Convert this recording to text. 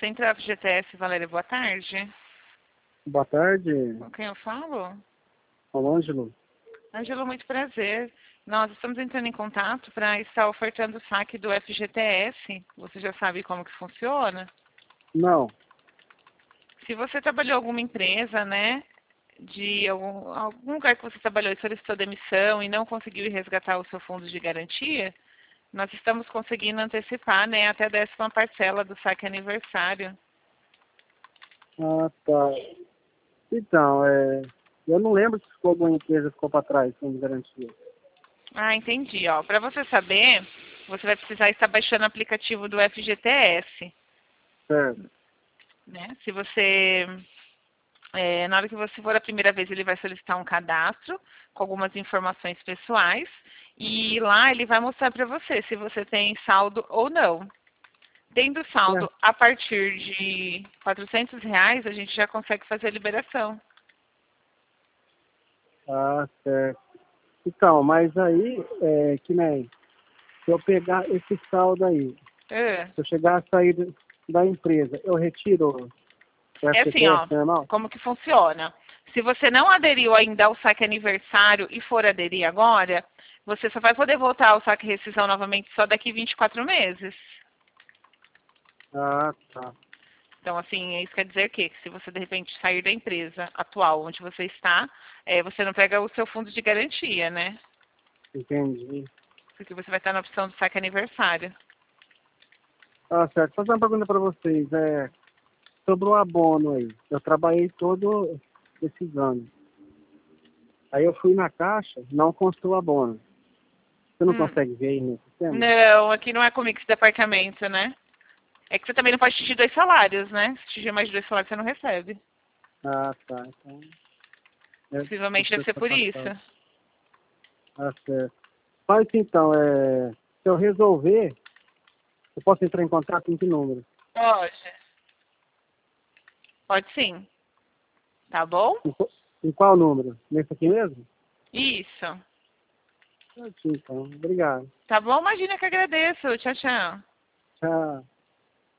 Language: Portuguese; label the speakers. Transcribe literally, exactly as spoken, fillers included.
Speaker 1: Central F G T S, Valéria, boa tarde.
Speaker 2: Boa tarde,
Speaker 1: Com quem eu falo?
Speaker 2: o Ângelo.
Speaker 1: Ângelo, muito prazer. Nós estamos entrando em contato para estar ofertando o saque do F G T S. Você já sabe como que funciona?
Speaker 2: Não,
Speaker 1: Se você trabalhou em alguma empresa, né, de algum, algum lugar que você trabalhou e solicitou demissão e não conseguiu resgatar o seu fundo de garantia, nós estamos conseguindo antecipar, né, até a décima parcela do saque aniversário.
Speaker 2: ah tá. Então, é, eu não lembro se ficou alguma empresa que ficou para trás, sem garantia.
Speaker 1: Ah, entendi. Ó, para você saber, você vai precisar estar baixando o aplicativo do F G T S.
Speaker 2: Certo.
Speaker 1: Né? Se você, é, na hora que você for a primeira vez, ele vai solicitar um cadastro com algumas informações pessoais e lá ele vai mostrar para você se você tem saldo ou não. Tendo saldo
Speaker 2: É.
Speaker 1: a partir de quatrocentos reais, a gente já consegue fazer a liberação.
Speaker 2: Ah, certo. Então, mas aí, é, que nem, se eu pegar esse saldo aí,
Speaker 1: É.
Speaker 2: se eu chegar a sair do- da empresa, eu retiro o
Speaker 1: É assim, ó,
Speaker 2: F G T S normal?
Speaker 1: como que funciona? Se você não aderiu ainda ao saque aniversário e for aderir agora, você só vai poder voltar ao saque rescisão novamente só daqui vinte e quatro meses.
Speaker 2: Ah, tá.
Speaker 1: Então, assim, isso quer dizer que se você, de repente, sair da empresa atual onde você está, é, você não pega o seu fundo de garantia, né?
Speaker 2: Entendi.
Speaker 1: Porque você vai estar na opção do saque aniversário.
Speaker 2: Ah, certo. Vou fazer uma pergunta para vocês. É, sobre o abono aí. Eu trabalhei todo esses anos. Aí eu fui na caixa, não constou o abono. Você não
Speaker 1: Hum.
Speaker 2: consegue ver aí no sistema?
Speaker 1: Não, aqui não é comigo esse departamento, né? É que você também não pode atingir dois salários, né? Se atingir mais de dois salários, você não recebe.
Speaker 2: Ah, tá. Então, é,
Speaker 1: Possivelmente
Speaker 2: deixa
Speaker 1: deve
Speaker 2: eu
Speaker 1: ser por isso.
Speaker 2: passar. Ah, certo. Mas então, é, se eu resolver, eu posso entrar em contato em que número?
Speaker 1: Pode. Pode sim. Tá bom?
Speaker 2: Em, qu- em qual número? Nesse aqui mesmo?
Speaker 1: Isso.
Speaker 2: Certinho, então. Obrigado.
Speaker 1: Tá bom? Imagina que agradeço. Tchau, tchau.
Speaker 2: Tchau.